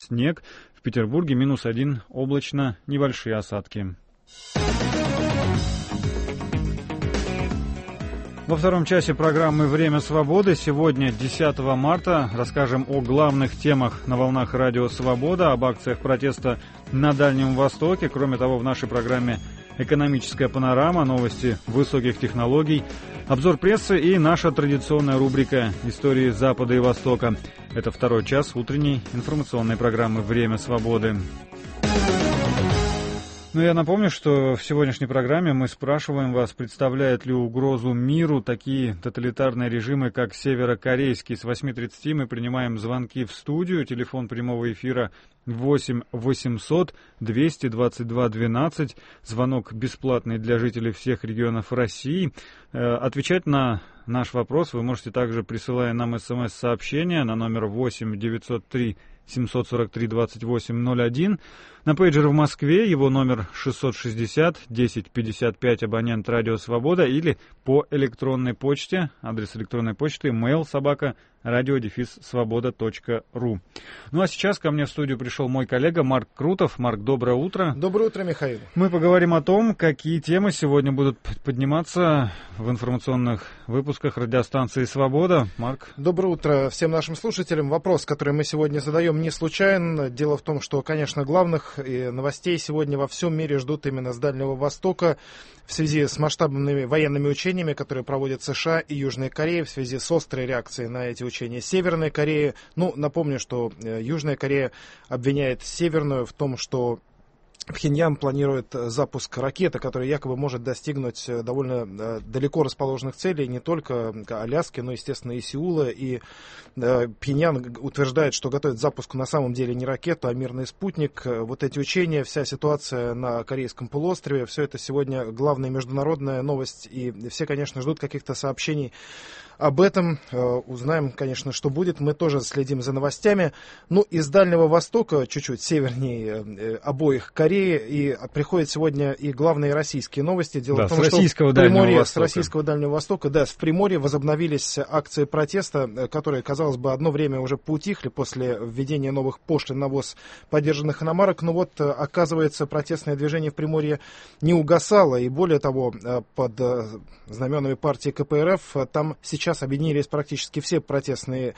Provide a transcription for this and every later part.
снег. В Петербурге -1, облачно, небольшие осадки. Во втором часе программы «Время свободы» сегодня, 10 марта, расскажем о главных темах на волнах радио «Свобода», об акциях протеста на Дальнем Востоке. Кроме того, в нашей программе «Экономическая панорама», новости высоких технологий, обзор прессы и наша традиционная рубрика «Истории Запада и Востока». Это второй час утренней информационной программы «Время свободы». Ну, я напомню, что в сегодняшней программе мы спрашиваем вас, представляют ли угрозу миру такие тоталитарные режимы, как северокорейский. С 8:30 мы принимаем звонки в студию. Телефон прямого эфира 8 800 222 12. Звонок бесплатный для жителей всех регионов России. Отвечать на наш вопрос вы можете также, присылая нам смс-сообщение на номер 8 903 743 2801. На пейджер в Москве его номер 660 10 55, абонент «Радио Свобода», или по электронной почте, адрес электронной почты mail@radio-svoboda.ru. Ну а сейчас ко мне в студию пришел мой коллега Марк Крутов. Марк, доброе утро. Доброе утро, Михаил. Мы поговорим о том, какие темы сегодня будут подниматься в информационных выпусках радиостанции «Свобода». Марк. Доброе утро всем нашим слушателям. Вопрос, который мы сегодня задаем, не случайен. Дело в том, что, конечно, главных новостей сегодня во всем мире ждут именно с Дальнего Востока в связи с масштабными военными учениями, которые проводят США и Южная Корея, в связи с острой реакцией на эти учения Северной Кореи. Ну, напомню, что Южная Корея обвиняет Северную в том, что Пхеньян планирует запуск ракеты, которая якобы может достигнуть довольно далеко расположенных целей, не только Аляски, но, естественно, и Сеула. И Пхеньян утверждает, что готовит запуск на самом деле не ракету, а мирный спутник. Вот эти учения, вся ситуация на Корейском полуострове, все это сегодня главная международная новость. И все, конечно, ждут каких-то сообщений об этом. Узнаем, конечно, что будет. Мы тоже следим за новостями. Ну, из Дальнего Востока, чуть-чуть севернее обоих Кореи, и приходят сегодня и главные российские новости. Дело в том, что в Приморье, с российского Дальнего Востока, в Приморье возобновились акции протеста, которые, казалось бы, одно время уже поутихли после введения новых пошлин на ввоз подержанных иномарок. Но вот, оказывается, протестное движение в Приморье не угасало. И более того, под знаменами партии КПРФ там сейчас объединились практически все протестные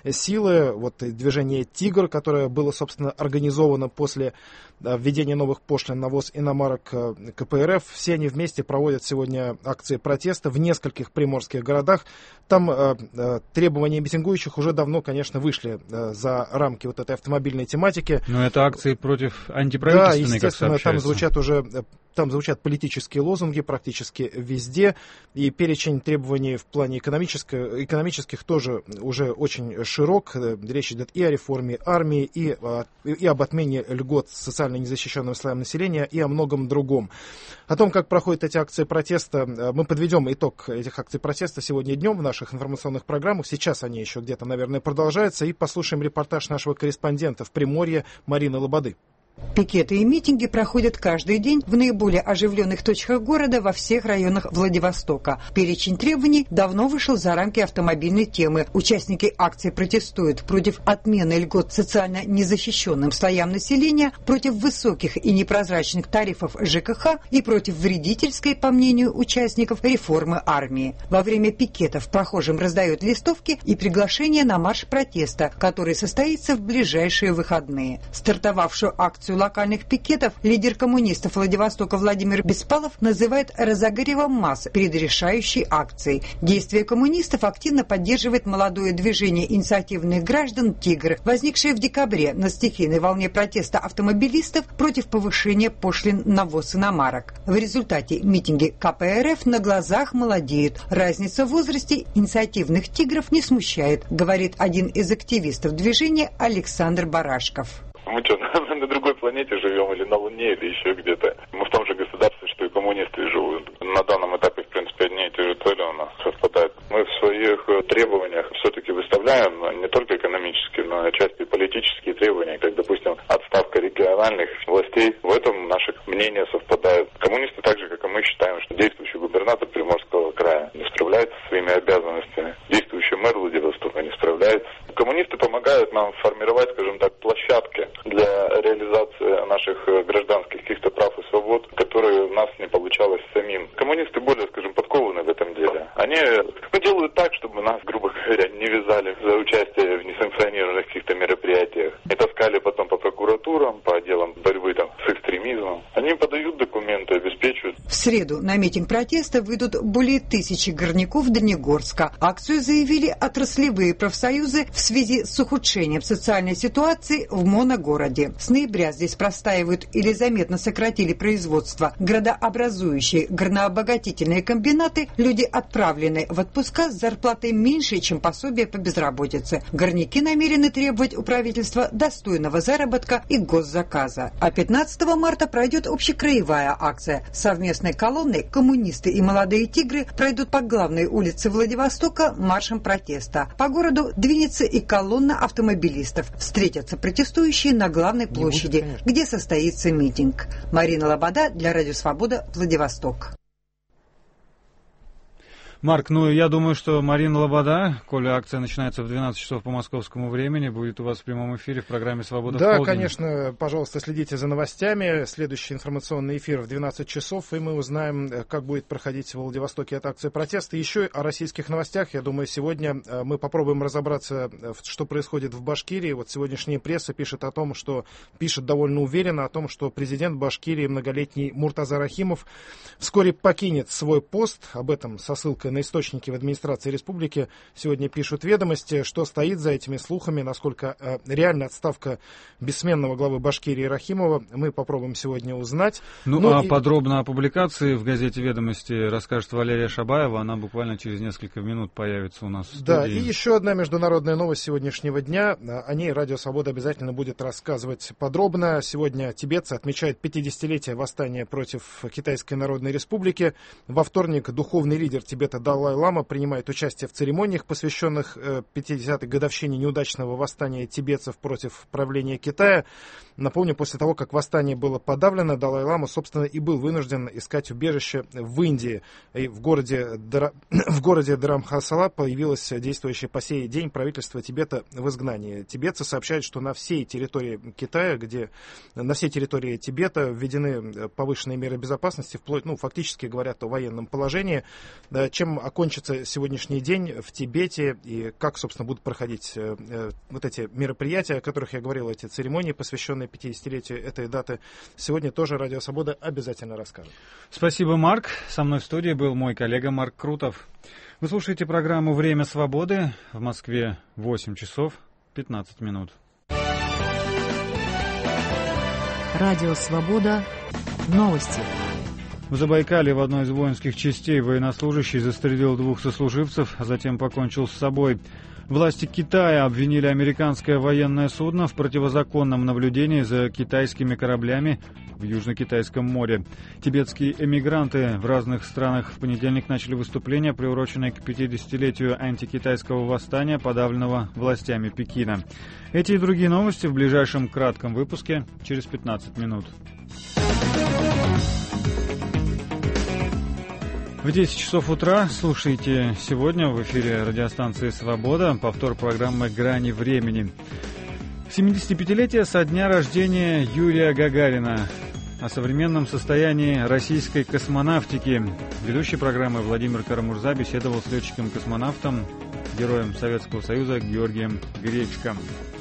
силы. Вот движение «Тигр», которое было, собственно, организовано после введения новых пошлин на ввоз иномарок КПРФ. Все они вместе проводят сегодня акции протеста в нескольких приморских городах. Там требования митингующих уже давно, конечно, вышли за рамки вот этой автомобильной тематики. Но это акции против антиправительственной, да, естественно, как сообщается. Там звучат политические лозунги практически везде, и перечень требований в плане экономических тоже уже очень широк. Речь идет и о реформе армии, и об отмене льгот социально незащищенным слоям населения, и о многом другом. О том, как проходят эти акции протеста, мы подведем итог этих акций протеста сегодня днем в наших информационных программах. Сейчас они еще где-то, наверное, продолжаются. И послушаем репортаж нашего корреспондента в Приморье Марины Лободы. Пикеты и митинги проходят каждый день в наиболее оживленных точках города во всех районах Владивостока. Перечень требований давно вышел за рамки автомобильной темы. Участники акции протестуют против отмены льгот социально незащищенным слоям населения, против высоких и непрозрачных тарифов ЖКХ и против вредительской, по мнению участников, реформы армии. Во время пикетов прохожим раздают листовки и приглашения на марш протеста, который состоится в ближайшие выходные. Стартовавшую акцию локальных пикетов лидер коммунистов Владивостока Владимир Беспалов называет разогревом масс перед решающей акцией. Действия коммунистов активно поддерживает молодое движение инициативных граждан «Тигр», возникшее в декабре на стихийной волне протеста автомобилистов против повышения пошлин на ввоз иномарок. В результате митинги КПРФ на глазах молодеют. Разница в возрасте инициативных «Тигров» не смущает, говорит один из активистов движения Александр Барашков. Мы что, на другой планете живем, или на Луне, или еще где-то? Мы в том же государстве, что и коммунисты живут. На данном этапе, в принципе, одни и те же цели у нас совпадают. Мы в своих требованиях все-таки выставляем не только экономические, но и отчасти политические требования, как, допустим, отставка региональных властей. В этом наши мнения совпадают. Коммунисты, так же, как и мы, считаем, что действующий губернатор Приморского края не справляется со своими обязанностями. Действующий мэр Владивостока не справляется. Коммунисты помогают нам формировать, скажем так, площадки наших гражданских каких-то прав и свобод, которые у нас не получалось самим. Коммунисты более, скажем, подкованы в этом деле. Они делают так, чтобы нас, грубо говоря, не вязали за участие в несанкционированных каких-то мероприятиях. И таскали потом по прокуратурам, по отделам борьбы с экстремизмом. Они подают документы, обеспечивают. В среду на митинг протеста выйдут более 1000 горняков Дальнегорска. Акцию заявили отраслевые профсоюзы в связи с ухудшением социальной ситуации в моногороде. С ноября здесь простаивают или заметно сократили производство градообразующие горнообогатительные комбинаты. Люди отправлены в отпуска с зарплатой меньше, чем пособие по безработице. Горняки намерены требовать у правительства достойного заработка и госзаказа. А 15 марта пройдет общекраевая акция. Совместной колонной коммунисты и молодые тигры пройдут по главной улице Владивостока маршем протеста. По городу двинется и колонна автомобилистов. Встретятся протестующие на главной площади, где состоится митинг. Марина Лобода для Радио Свобода, Владивосток. Марк, я думаю, что Марина Лобода, коли акция начинается в 12 часов по московскому времени, будет у вас в прямом эфире в программе «Свобода в полдень». Да, конечно, пожалуйста, следите за новостями. Следующий информационный эфир в 12 часов, и мы узнаем, как будет проходить в Владивостоке эта акция протеста. Еще о российских новостях. Я думаю, сегодня мы попробуем разобраться, что происходит в Башкирии. Вот сегодняшняя пресса пишет довольно уверенно о том, что президент Башкирии, многолетний Муртаза Рахимов, вскоре покинет свой пост. Об этом со ссылкой на источники в администрации республики сегодня пишут «Ведомости». Что стоит за этими слухами, насколько реальна отставка бессменного главы Башкирии Рахимова, мы попробуем сегодня узнать. Подробно о публикации в газете «Ведомости» расскажет Валерия Шабаева. Она буквально через несколько минут появится у нас в студии. Да, и еще одна международная новость сегодняшнего дня. О ней Радио Свобода обязательно будет рассказывать подробно. Сегодня тибетцы отмечают 50-летие восстания против Китайской Народной Республики. Во вторник духовный лидер Тибета Далай-Лама принимает участие в церемониях, посвященных 50-й годовщине неудачного восстания тибетцев против правления Китая. Напомню, после того, как восстание было подавлено, Далай-Лама, собственно, и был вынужден искать убежище в Индии. И в городе Dharamshala появилось действующее по сей день правительство Тибета в изгнании. Тибетцы сообщают, что на всей территории Китая, на всей территории Тибета введены повышенные меры безопасности, фактически говорят о военном положении. Чем окончится сегодняшний день в Тибете и как, собственно, будут проходить вот эти мероприятия, о которых я говорил, эти церемонии, посвященные 50-летию этой даты, сегодня тоже Радио Свобода обязательно расскажет. Спасибо, Марк. Со мной в студии был мой коллега Марк Крутов. Вы слушаете программу «Время свободы». В Москве 8 часов 15 минут. Радио Свобода. Новости. В Забайкале в одной из воинских частей военнослужащий застрелил 2 сослуживцев, а затем покончил с собой. Власти Китая обвинили американское военное судно в противозаконном наблюдении за китайскими кораблями в Южно-Китайском море. Тибетские эмигранты в разных странах в понедельник начали выступление, приуроченное к 50-летию антикитайского восстания, подавленного властями Пекина. Эти и другие новости в ближайшем кратком выпуске через 15 минут. В 10 часов утра слушайте сегодня в эфире радиостанции «Свобода» повтор программы «Грани времени». 75-летие со дня рождения Юрия Гагарина. О современном состоянии российской космонавтики. Ведущий программы Владимир Карамурза беседовал с летчиком-космонавтом, героем Советского Союза Георгием Гречко.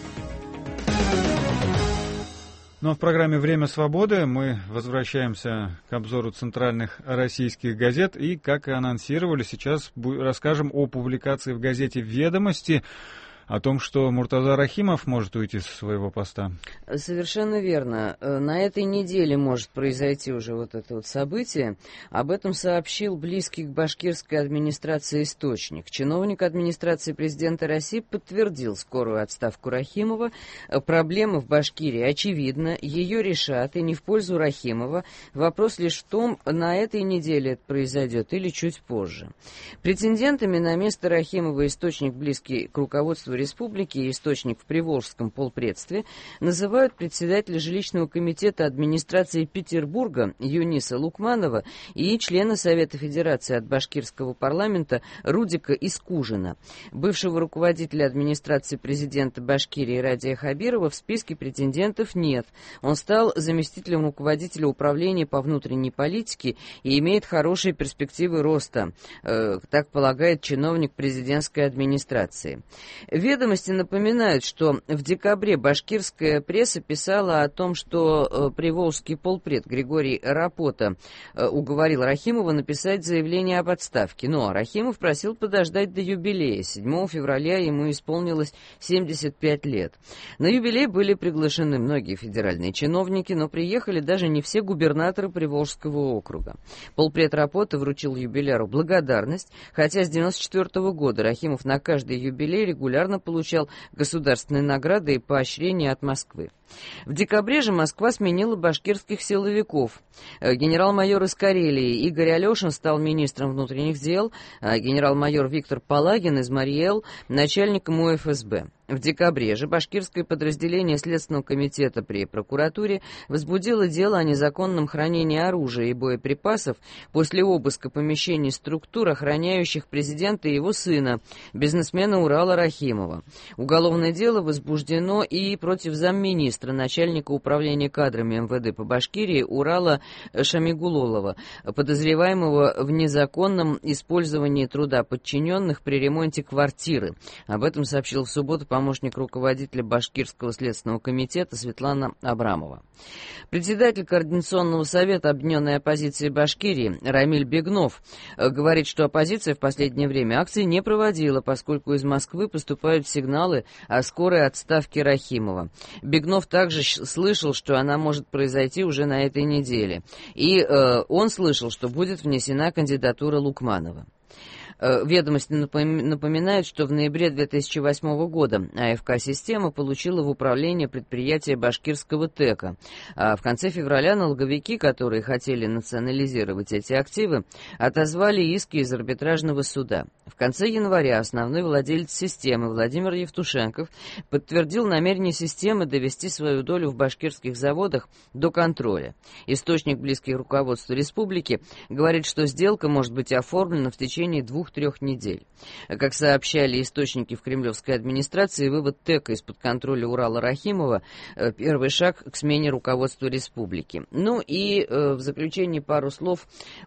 Но в программе «Время свободы» мы возвращаемся к обзору центральных российских газет. И, как и анонсировали, сейчас расскажем о публикации в газете «Ведомости» о том, что Муртаза Рахимов может уйти со своего поста. Совершенно верно. На этой неделе может произойти уже вот это вот событие. Об этом сообщил близкий к башкирской администрации источник. Чиновник администрации президента России подтвердил скорую отставку Рахимова. Проблема в Башкирии очевидна. Ее решат, и не в пользу Рахимова. Вопрос лишь в том, на этой неделе это произойдет или чуть позже. Претендентами на место Рахимова источник, близкий к руководству республики и источник в Приволжском полпредстве называют председателя жилищного комитета администрации Петербурга Юниса Лукманова и члена Совета Федерации от башкирского парламента Рудика Искужина. Бывшего руководителя администрации президента Башкирии Радия Хабирова в списке претендентов нет. Он стал заместителем руководителя управления по внутренней политике и имеет хорошие перспективы роста, так полагает чиновник президентской администрации. Ведомости напоминают, что в декабре башкирская пресса писала о том, что приволжский полпред Григорий Рапота уговорил Рахимова написать заявление об отставке. Но Рахимов просил подождать до юбилея. 7 февраля ему исполнилось 75 лет. На юбилей были приглашены многие федеральные чиновники, но приехали даже не все губернаторы Приволжского округа. Полпред Рапота вручил юбиляру благодарность, хотя с 1994 года Рахимов на каждый юбилей регулярно получал государственные награды и поощрения от Москвы. В декабре же Москва сменила башкирских силовиков. Генерал-майор из Карелии Игорь Алешин стал министром внутренних дел, а генерал-майор Виктор Палагин из Марий-Эл начальником УФСБ. В декабре же башкирское подразделение Следственного комитета при прокуратуре возбудило дело о незаконном хранении оружия и боеприпасов после обыска помещений структур, охраняющих президента и его сына, бизнесмена Урала Рахимова. Уголовное дело возбуждено и против замминистра, начальника управления кадрами МВД по Башкирии Урала Шамигулолова, подозреваемого в незаконном использовании труда подчиненных при ремонте квартиры. Об этом сообщил в субботу помощник руководителя Башкирского следственного комитета Светлана Абрамова. Председатель Координационного совета объединенной оппозиции Башкирии Рамиль Бегнов говорит, что оппозиция в последнее время акции не проводила, поскольку из Москвы поступают сигналы о скорой отставке Рахимова. Бегнов также слышал, что она может произойти уже на этой неделе. И он слышал, что будет внесена кандидатура Лукманова. Ведомости напоминают, что в ноябре 2008 года АФК-система получила в управление предприятие башкирского ТЭКа. А в конце февраля налоговики, которые хотели национализировать эти активы, отозвали иски из арбитражного суда. В конце января основной владелец системы Владимир Евтушенков подтвердил намерение системы довести свою долю в башкирских заводах до контроля. Источник, близкий к руководству республики, говорит, что сделка может быть оформлена в течение 2-3 недель. Как сообщали источники в кремлевской администрации, вывод ТЭКа из-под контроля Урала Рахимова – первый шаг к смене руководства республики. Ну и в заключении пару слов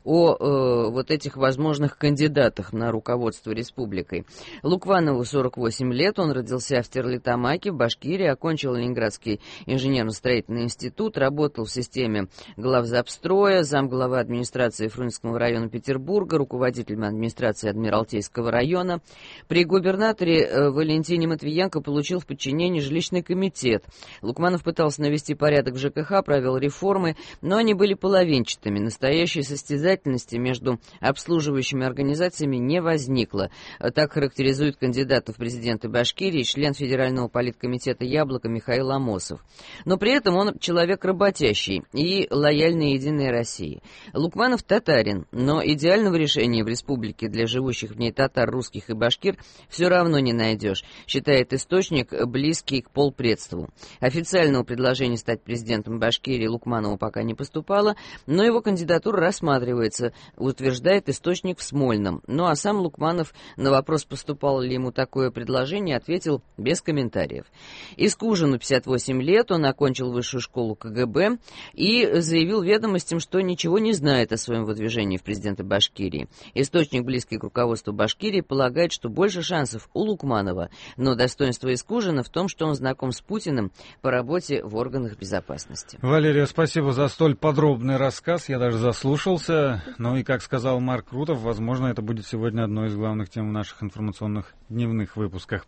о вот этих возможных кандидатах на руководство республикой. Лукманову 48 лет, он родился в Стерлитамаке, в Башкирии, окончил Ленинградский инженерно-строительный институт, работал в системе главзапстроя, замглавы администрации Фрунзенского района Петербурга, руководителем администрации Адмиралтейского района. При губернаторе Валентине Матвиенко получил в подчинении жилищный комитет. Лукманов пытался навести порядок в ЖКХ, провел реформы, но они были половинчатыми. Настоящей состязательности между обслуживающими организациями не возникло. Так характеризует кандидата в президенты Башкирии член Федерального политкомитета «Яблоко» Михаил Амосов. Но при этом он человек работящий и лояльный Единой России. Лукманов татарин, но идеального решения в республике для живущих в ней татар, русских и башкир все равно не найдешь, считает источник, близкий к полпредству. Официального предложения стать президентом Башкирии Лукманову пока не поступало, но его кандидатура рассматривается, утверждает источник в Смольном. Ну а сам Лукманов на вопрос, поступало ли ему такое предложение, ответил без комментариев. Искужину 58 лет, он окончил высшую школу КГБ и заявил ведомостям, что ничего не знает о своем выдвижении в президенты Башкирии. Источник, близкий к руководству Башкирии, полагает, что больше шансов у Лукманова, но достоинство Искужина в том, что он знаком с Путиным по работе в органах безопасности. Валерия, спасибо за столь подробный рассказ, я даже заслушался. Ну и, как сказал Марк Крутов, возможно, это будет сегодня одной из главных тем в наших информационных дневных выпусках.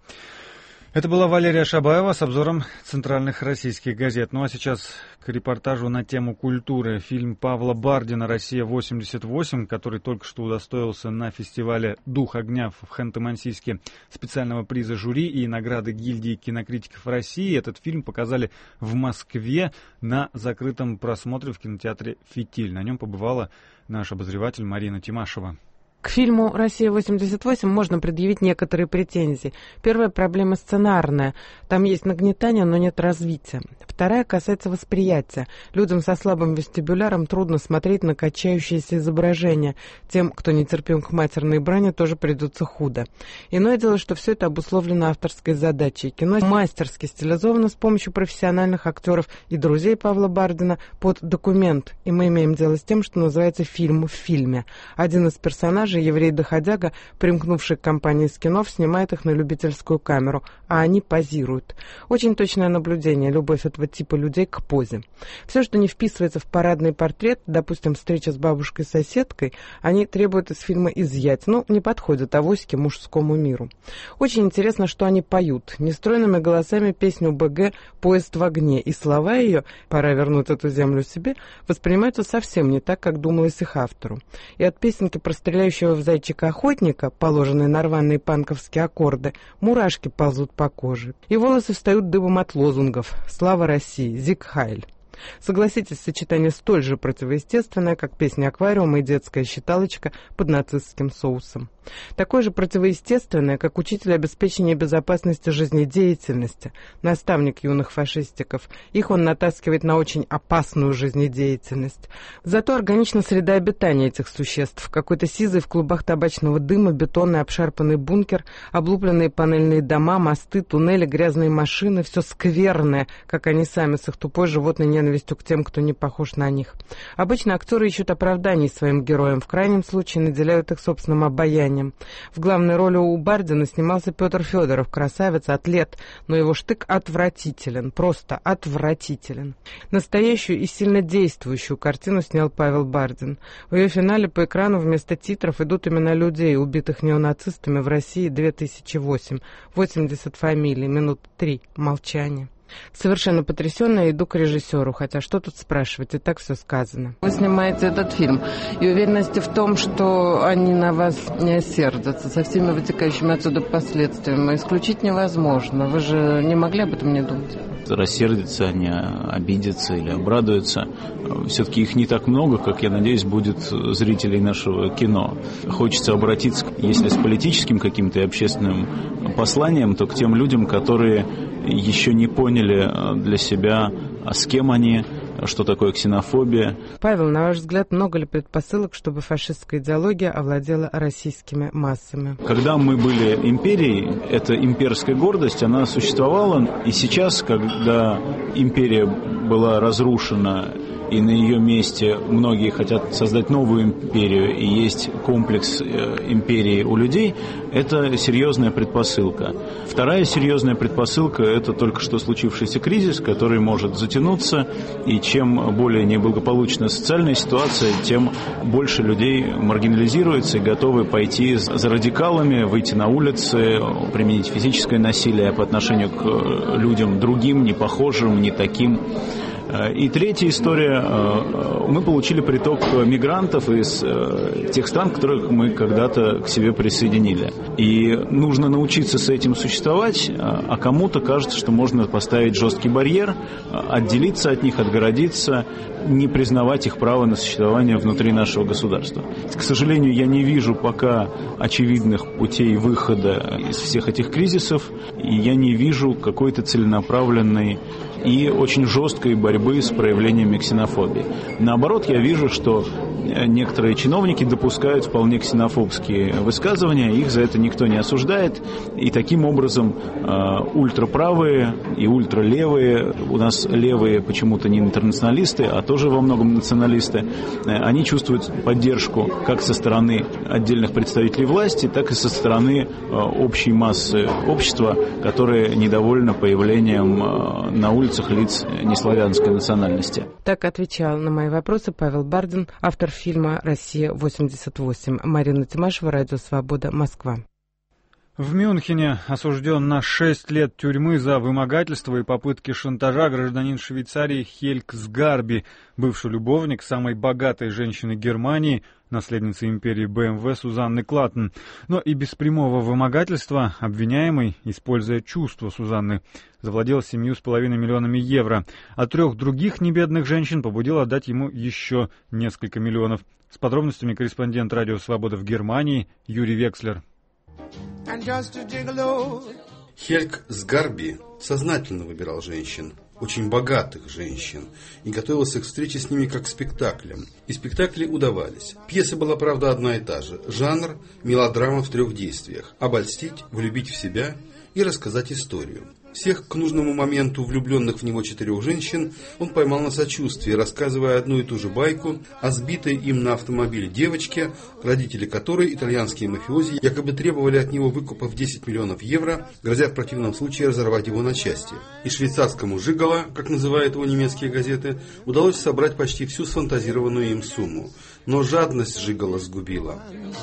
Это была Валерия Шабаева с обзором центральных российских газет. Ну а сейчас к репортажу на тему культуры. Фильм Павла Бардина «Россия-88», который только что удостоился на фестивале «Дух огня» в Ханты-Мансийске специального приза жюри и награды гильдии кинокритиков России. Этот фильм показали в Москве на закрытом просмотре в кинотеатре «Фитиль». На нем побывала наш обозреватель Марина Тимашева. К фильму «Россия-88» можно предъявить некоторые претензии. Первая проблема сценарная. Там есть нагнетание, но нет развития. Вторая касается восприятия. Людям со слабым вестибуляром трудно смотреть на качающиеся изображения. Тем, кто нетерпим к матерной брани, тоже придется худо. Иное дело, что все это обусловлено авторской задачей. Кино мастерски стилизовано с помощью профессиональных актеров и друзей Павла Бардина под документ. И мы имеем дело с тем, что называется фильм в фильме. Один из персонажей, еврей-доходяга, примкнувший к компании «Скинов», снимает их на любительскую камеру, а они позируют. Очень точное наблюдение, любовь этого типа людей к позе. Все, что не вписывается в парадный портрет, допустим, встреча с бабушкой-соседкой, они требуют из фильма изъять. Не подходят авоськи мужскому миру. Очень интересно, что они поют. Нестройными голосами песню БГ «Поезд в огне», и слова ее «Пора вернуть эту землю себе» воспринимаются совсем не так, как думалось их автору. И от песенки про стреляющего в зайчика охотника, положенные на рваные панковские аккорды, мурашки ползут по коже. И волосы встают дыбом от лозунгов «Слава России», «Зиг Хайль». Согласитесь, сочетание столь же противоестественное, как песня «Аквариум» и детская считалочка под нацистским соусом. Такое же противоестественное, как учитель обеспечения безопасности жизнедеятельности, наставник юных фашистиков. Их он натаскивает на очень опасную жизнедеятельность. Зато органична среда обитания этих существ. Какой-то сизый в клубах табачного дыма, бетонный обшарпанный бункер, облупленные панельные дома, мосты, туннели, грязные машины. Все скверное, как они сами с их тупой животной ненавистью к тем, кто не похож на них. Обычно актеры ищут оправданий своим героям, в крайнем случае наделяют их собственным обаянием. В главной роли у Бардина снимался Петр Федоров, красавец, атлет, но его штык отвратителен, просто отвратителен. Настоящую и сильно действующую картину снял Павел Бардин. В ее финале по экрану вместо титров идут имена людей, убитых неонацистами в России 2008. 80 фамилий, минут 3 молчания. Совершенно потрясенная, иду к режиссеру, хотя что тут спрашивать, и так все сказано. Вы снимаете этот фильм, и уверенности в том, что они на вас не сердятся, со всеми вытекающими отсюда последствиями, исключить невозможно. Вы же не могли об этом не думать? Рассердятся они, обидятся или обрадуются. Все-таки их не так много, как, я надеюсь, будет зрителей нашего кино. Хочется обратиться, если с политическим каким-то и общественным посланием, то к тем людям, которые еще не поняли для себя, с кем они, что такое ксенофобия. Павел, на ваш взгляд, много ли предпосылок, чтобы фашистская идеология овладела российскими массами? Когда мы были империей, эта имперская гордость, она существовала. И сейчас, когда империя была разрушена, и на ее месте многие хотят создать новую империю, и есть комплекс империи у людей, это серьезная предпосылка. Вторая серьезная предпосылка – это только что случившийся кризис, который может затянуться, и чем более неблагополучная социальная ситуация, тем больше людей маргинализируется и готовы пойти за радикалами, выйти на улицы, применить физическое насилие по отношению к людям другим, не похожим, не таким. И третья история. Мы получили приток мигрантов из тех стран, которых мы когда-то к себе присоединили. И нужно научиться с этим существовать, а кому-то кажется, что можно поставить жесткий барьер, отделиться от них, отгородиться, не признавать их право на существование внутри нашего государства. К сожалению, я не вижу пока очевидных путей выхода из всех этих кризисов, и я не вижу какой-то целенаправленной и очень жесткой борьбы с проявлениями ксенофобии. Наоборот, я вижу, что некоторые чиновники допускают вполне ксенофобские высказывания, их за это никто не осуждает, и таким образом ультраправые и ультралевые, у нас левые почему-то не интернационалисты, а тоже во многом националисты, они чувствуют поддержку как со стороны отдельных представителей власти, так и со стороны общей массы общества, которые недовольны появлением на улицах лиц неславянской национальности. Так отвечал на мои вопросы Павел Бардин, автор фильма «Россия-88». Марина Тимашева, Радио Свобода, Москва. В Мюнхене осужден на 6 лет тюрьмы за вымогательство и попытки шантажа гражданин Швейцарии Хельг Сгарби, бывший любовник самой богатой женщины Германии, наследницы империи БМВ Сузанны Клаттен. Но и без прямого вымогательства обвиняемый, используя чувства Сузанны, завладел 7,5 миллионами евро, а 3 других небедных женщин побудил отдать ему еще несколько миллионов. С подробностями корреспондент «Радио Свобода» в Германии Юрий Векслер. Хельг Сгарби сознательно выбирал женщин, очень богатых женщин, и готовился к встрече с ними как к спектаклям. И спектакли удавались. Пьеса была, правда, одна и та же. Жанр – мелодрама в 3 действиях. Обольстить, влюбить в себя и рассказать историю. Всех к нужному моменту влюбленных в него 4 женщин он поймал на сочувствии, рассказывая одну и ту же байку о сбитой им на автомобиле девочке, родители которой, итальянские мафиози, якобы требовали от него выкупа в 10 миллионов евро, грозя в противном случае разорвать его на части. И швейцарскому жиголо, как называют его немецкие газеты, удалось собрать почти всю сфантазированную им сумму. Но жадность жиголо сгубила.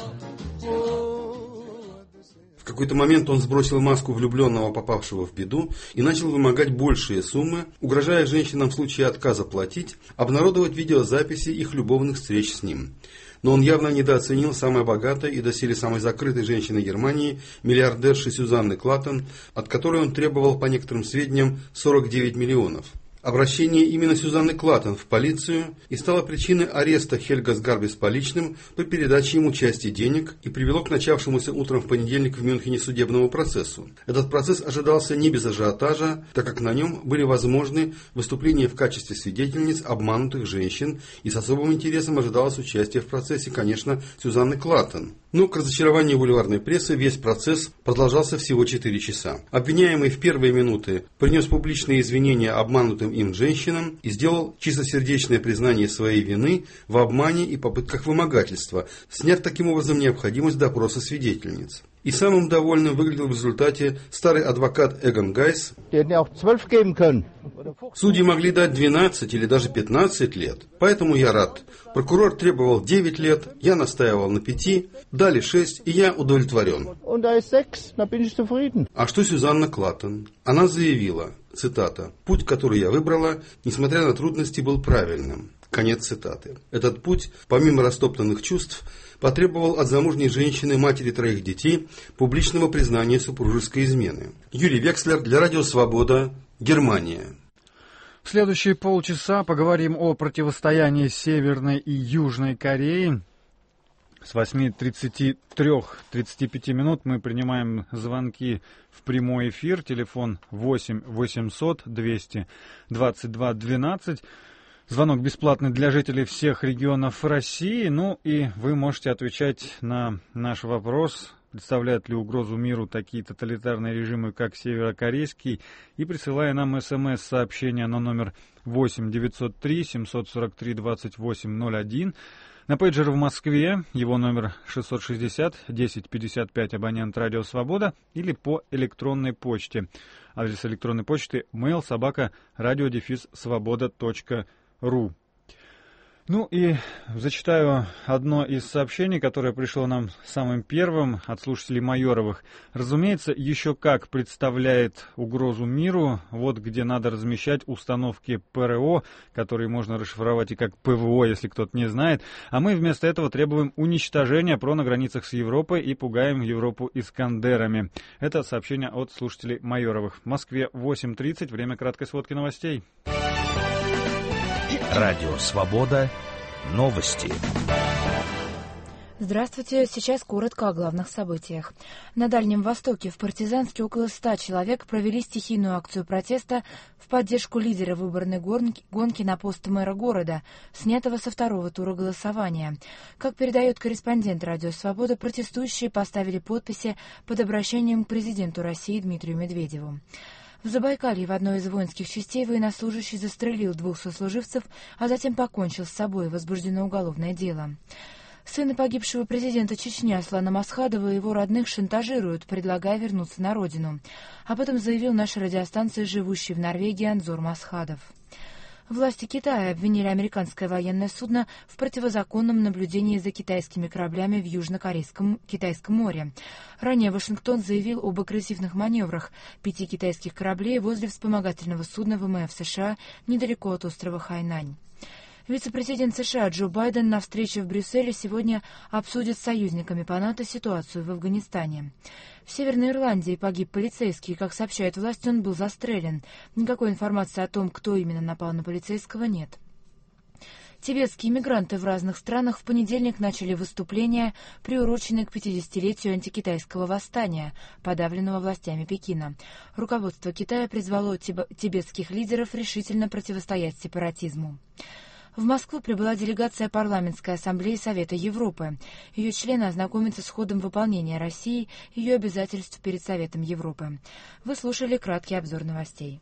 В какой-то момент он сбросил маску влюбленного, попавшего в беду, и начал вымогать большие суммы, угрожая женщинам в случае отказа платить, обнародовать видеозаписи их любовных встреч с ним. Но он явно недооценил самой богатой и доселе самой закрытой женщины Германии, миллиардерши Сузанны Клаттен, от которой он требовал, по некоторым сведениям, 49 миллионов. Обращение именно Сузанны Клаттен в полицию и стало причиной ареста Хельга Сгарби с поличным по передаче ему части денег и привело к начавшемуся утром в понедельник в Мюнхене судебному процессу. Этот процесс ожидался не без ажиотажа, так как на нем были возможны выступления в качестве свидетельниц обманутых женщин, и с особым интересом ожидалось участие в процессе, конечно, Сузанны Клаттен. Но, к разочарованию бульварной прессы, весь процесс продолжался всего 4 часа. Обвиняемый в первые минуты принес публичные извинения обманутым им женщинам и сделал чистосердечное признание своей вины в обмане и попытках вымогательства, сняв таким образом необходимость допроса свидетельниц. И самым довольным выглядел в результате старый адвокат Эгон Гайс. Судьи могли дать 12 или даже 15 лет, поэтому я рад. Прокурор требовал 9 лет, я настаивал на 5, дали 6, и я удовлетворен. А что Сузанна Клаттен? Она заявила, цитата, «Путь, который я выбрала, несмотря на трудности, был правильным». Конец цитаты. Этот путь, помимо растоптанных чувств, потребовал от замужней женщины, матери 3 детей, публичного признания супружеской измены. Юрий Векслер для Радио Свобода, Германия. В следующие полчаса поговорим о противостоянии Северной и Южной Кореи. С 8:35 минут мы принимаем звонки в прямой эфир. Телефон 8 800 222 12. Звонок бесплатный для жителей всех регионов России. Ну и вы можете отвечать на наш вопрос, представляют ли угрозу миру такие тоталитарные режимы, как северокорейский, и присылая нам СМС-сообщение на номер 8 903 743 2801. На пейджер в Москве его номер 660 1055, абонент «Радио Свобода», или по электронной почте. Адрес электронной почты mail@radio-svoboda.ru. Ну и зачитаю одно из сообщений, которое пришло нам самым первым от слушателей Майоровых. Разумеется, еще как представляет угрозу миру, вот где надо размещать установки ПРО, которые можно расшифровать и как ПВО, если кто-то не знает, а мы вместо этого требуем уничтожения ПРО на границах с Европой и пугаем Европу искандерами. Это сообщение от слушателей Майоровых. В Москве 8:30, время краткой сводки новостей. Радио Свобода. Новости. Здравствуйте. Сейчас коротко о главных событиях. На Дальнем Востоке в Партизанске около 100 человек провели стихийную акцию протеста в поддержку лидера выборной гонки на пост мэра города, снятого со 2-го тура голосования. Как передает корреспондент Радио Свобода, протестующие поставили подписи под обращением к президенту России Дмитрию Медведеву. В Забайкалье в одной из воинских частей военнослужащий застрелил 2 сослуживцев, а затем покончил с собой. Возбуждено уголовное дело. Сына погибшего президента Чечни Аслана Масхадова и его родных шантажируют, предлагая вернуться на родину. Об этом заявил наша радиостанция, живущий в Норвегии, Анзор Масхадов. Власти Китая обвинили американское военное судно в противозаконном наблюдении за китайскими кораблями в Южно-Китайском море. Ранее Вашингтон заявил об агрессивных маневрах 5 китайских кораблей возле вспомогательного судна ВМФ США недалеко от острова Хайнань. Вице-президент США Джо Байден на встрече в Брюсселе сегодня обсудит с союзниками по НАТО ситуацию в Афганистане. В Северной Ирландии погиб полицейский. Как сообщают власти, он был застрелен. Никакой информации о том, кто именно напал на полицейского, нет. Тибетские мигранты в разных странах в понедельник начали выступления, приуроченные к 50-летию антикитайского восстания, подавленного властями Пекина. Руководство Китая призвало тибетских лидеров решительно противостоять сепаратизму. В Москву прибыла делегация Парламентской ассамблеи Совета Европы. Ее члены ознакомятся с ходом выполнения России и ее обязательств перед Советом Европы. Вы слушали краткий обзор новостей.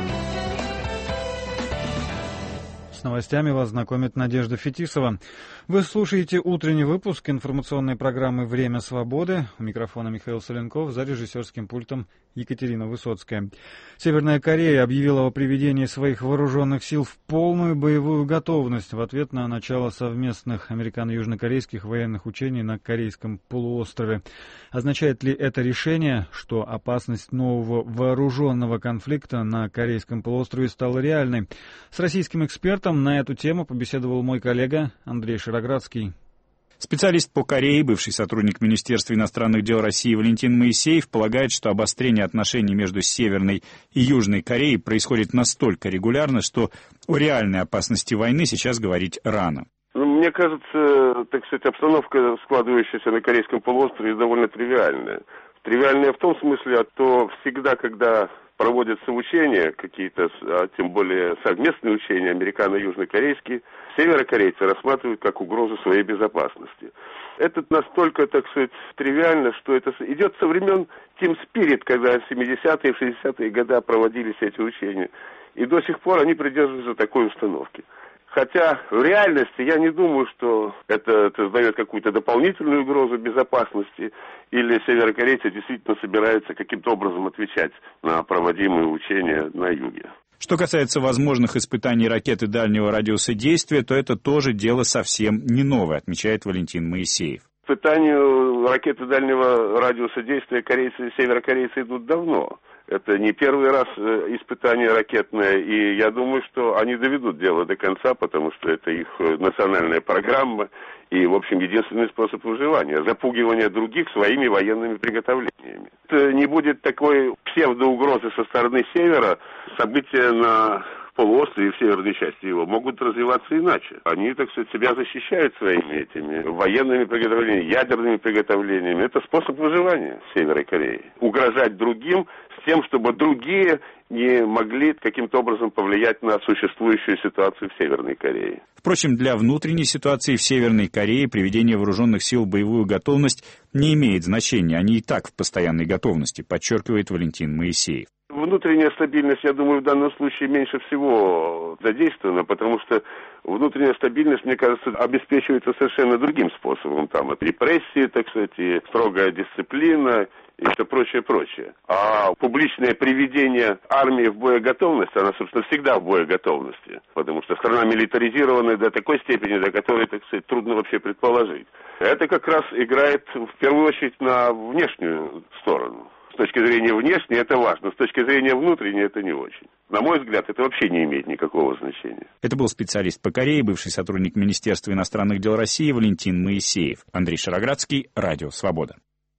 С новостями вас знакомит Надежда Фетисова. Вы слушаете утренний выпуск информационной программы «Время свободы». У микрофона Михаил Соленков, за режиссерским пультом Екатерина Высоцкая. Северная Корея объявила о приведении своих вооруженных сил в полную боевую готовность в ответ на начало совместных американо-южнокорейских военных учений на Корейском полуострове. Означает ли это решение, что опасность нового вооруженного конфликта на Корейском полуострове стала реальной? С российским экспертом на эту тему побеседовал мой коллега Андрей Шароградский. Специалист по Корее, бывший сотрудник Министерства иностранных дел России Валентин Моисеев полагает, что обострение отношений между Северной и Южной Кореей происходит настолько регулярно, что о реальной опасности войны сейчас говорить рано. Мне кажется, так сказать, обстановка, складывающаяся на Корейском полуострове, довольно тривиальная. Тривиальная в том смысле, что всегда, когда проводятся учения какие-то, тем более совместные учения американо-южнокорейские, северокорейцы рассматривают как угрозу своей безопасности. Это настолько, так сказать, тривиально, что это идет со времен Team Spirit, когда в 70-е и 60-е годы проводились эти учения. И до сих пор они придерживаются такой установки. Хотя в реальности я не думаю, что это создает какую-то дополнительную угрозу безопасности, или северокорейцы действительно собираются каким-то образом отвечать на проводимые учения на юге. Что касается возможных испытаний ракеты дальнего радиуса действия, то это тоже дело совсем не новое, отмечает Валентин Моисеев. К испытанию ракеты дальнего радиуса действия северокорейцы идут давно. Это не первый раз испытание ракетное, и я думаю, что они доведут дело до конца, потому что это их национальная программа и, в общем, единственный способ выживания – запугивание других своими военными приготовлениями. Это не будет такой псевдоугрозы со стороны севера. События на полуострове и в северной части его могут развиваться иначе. Они, так сказать, себя защищают своими этими военными приготовлениями, ядерными приготовлениями. Это способ выживания Северной Кореи. Угрожать другим с тем, чтобы другие не могли каким-то образом повлиять на существующую ситуацию в Северной Корее. Впрочем, для внутренней ситуации в Северной Корее приведение вооруженных сил в боевую готовность не имеет значения. Они и так в постоянной готовности, подчеркивает Валентин Моисеев. Внутренняя стабильность, я думаю, в данном случае меньше всего задействована, потому что внутренняя стабильность, мне кажется, обеспечивается совершенно другим способом. Там и репрессии, так сказать, и строгая дисциплина, и все прочее. А публичное приведение армии в боеготовность, она, собственно, всегда в боеготовности, потому что страна милитаризирована до такой степени, до которой, так сказать, трудно вообще предположить. Это как раз играет, в первую очередь, на внешнюю сторону. С точки зрения внешней это важно, с точки зрения внутренней это не очень. На мой взгляд, это вообще не имеет никакого значения. Это был специалист по Корее, бывший сотрудник Министерства иностранных дел России Валентин Моисеев. Андрей Шароградский, Радио Свобода.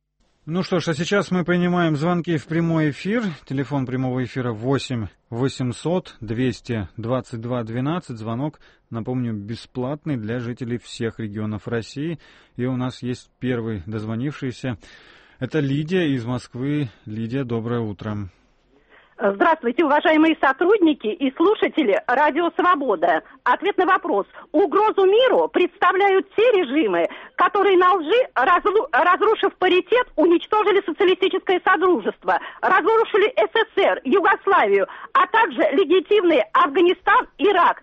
Ну что ж, а сейчас мы принимаем звонки в прямой эфир. Телефон прямого эфира 8 800 222 12. Звонок, напомню, бесплатный для жителей всех регионов России. И у нас есть первый дозвонившийся. Это Лидия из Москвы. Лидия, доброе утро. Здравствуйте, уважаемые сотрудники и слушатели Радио Свобода. Ответ на вопрос. Угрозу миру представляют те режимы, которые на лжи, разрушив паритет, уничтожили социалистическое содружество, разрушили СССР, Югославию, а также легитимный Афганистан, Ирак.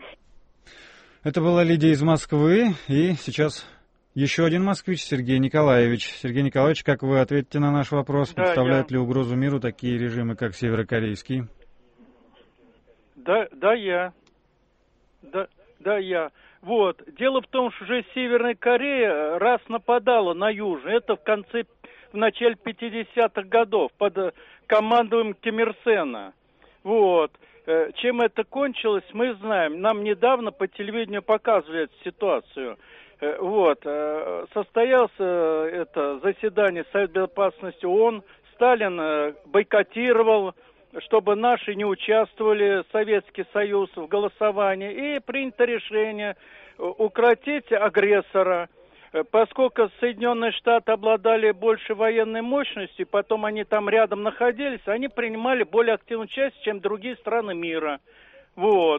Это была Лидия из Москвы, и сейчас еще один москвич, Сергей Николаевич. Сергей Николаевич, как вы ответите на наш вопрос? Представляют ли угрозу миру такие режимы, как северокорейский? Да, я. Да, я. Вот. Дело в том, что уже Северная Корея раз нападала на Южную. Это в начале 50-х годов под командованием Ким Ир Сена. Вот. Чем это кончилось, мы знаем. Нам недавно по телевидению показывали эту ситуацию. Вот. Состоялось это заседание Совета Безопасности ООН. Сталин бойкотировал, чтобы наши не участвовали, Советский Союз, в голосовании. И принято решение укротить агрессора. Поскольку Соединенные Штаты обладали большей военной мощностью, потом они там рядом находились, они принимали более активную часть, чем другие страны мира. Вот.